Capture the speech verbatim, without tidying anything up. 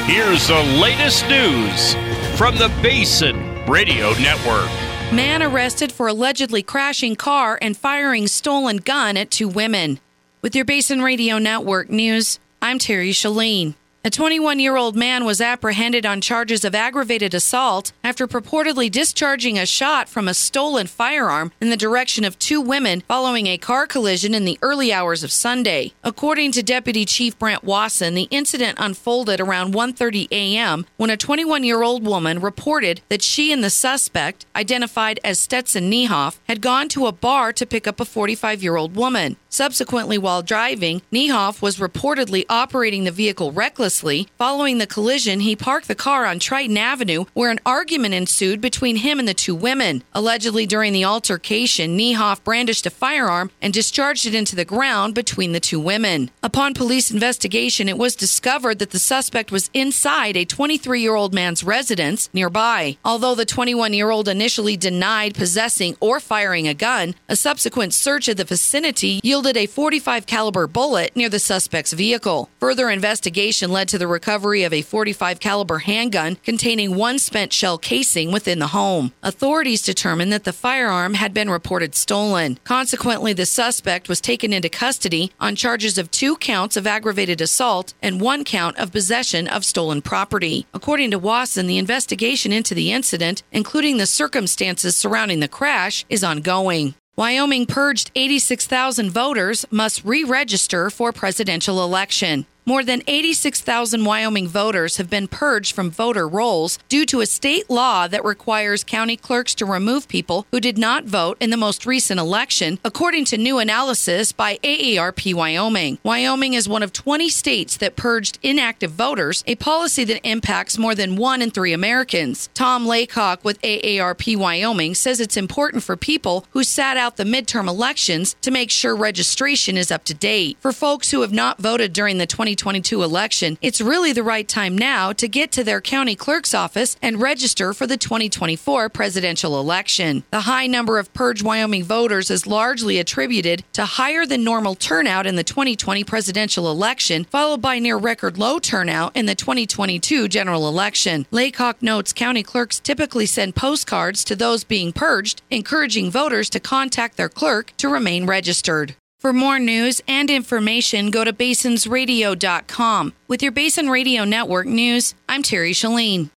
Here's the latest news from the Basin Radio Network. Man arrested for allegedly crashing car and firing stolen gun at two women. With your Basin Radio Network news, I'm Terry Shalene. A twenty-one-year-old man was apprehended on charges of aggravated assault after purportedly discharging a shot from a stolen firearm in the direction of two women following a car collision in the early hours of Sunday. According to Deputy Chief Brent Wasson, the incident unfolded around one thirty a.m. when a twenty-one-year-old woman reported that she and the suspect, identified as Stetson Niehoff, had gone to a bar to pick up a forty-five-year-old woman. Subsequently, while driving, Niehoff was reportedly operating the vehicle recklessly. Following the collision, he parked the car on Triton Avenue, where an argument ensued between him and the two women. Allegedly, during the altercation, Niehoff brandished a firearm and discharged it into the ground between the two women. Upon police investigation, it was discovered that the suspect was inside a twenty-three-year-old man's residence nearby. Although the twenty-one-year-old initially denied possessing or firing a gun, a subsequent search of the vicinity yielded a forty-five caliber bullet near the suspect's vehicle. Further investigation led to the recovery of a forty-five caliber handgun containing one spent shell casing within the home. Authorities determined that the firearm had been reported stolen. Consequently, the suspect was taken into custody on charges of two counts of aggravated assault and one count of possession of stolen property. According to Wasson, the investigation into the incident, including the circumstances surrounding the crash, is ongoing. Wyoming purged eighty-six thousand voters must re-register for presidential election. More than eighty-six thousand Wyoming voters have been purged from voter rolls due to a state law that requires county clerks to remove people who did not vote in the most recent election, according to new analysis by A A R P Wyoming. Wyoming is one of twenty states that purged inactive voters, a policy that impacts more than one in three Americans. Tom Laycock with A A R P Wyoming says it's important for people who sat out the midterm elections to make sure registration is up to date. For folks who have not voted during the twenty twenty-two election, it's really the right time now to get to their county clerk's office and register for the twenty twenty-four presidential election. The high number of purged Wyoming voters is largely attributed to higher than normal turnout in the twenty twenty presidential election, followed by near record low turnout in the twenty twenty-two general election. Laycock notes county clerks typically send postcards to those being purged, encouraging voters to contact their clerk to remain registered. For more news and information, go to basins radio dot com. With your Basin Radio Network news, I'm Terry Shalene.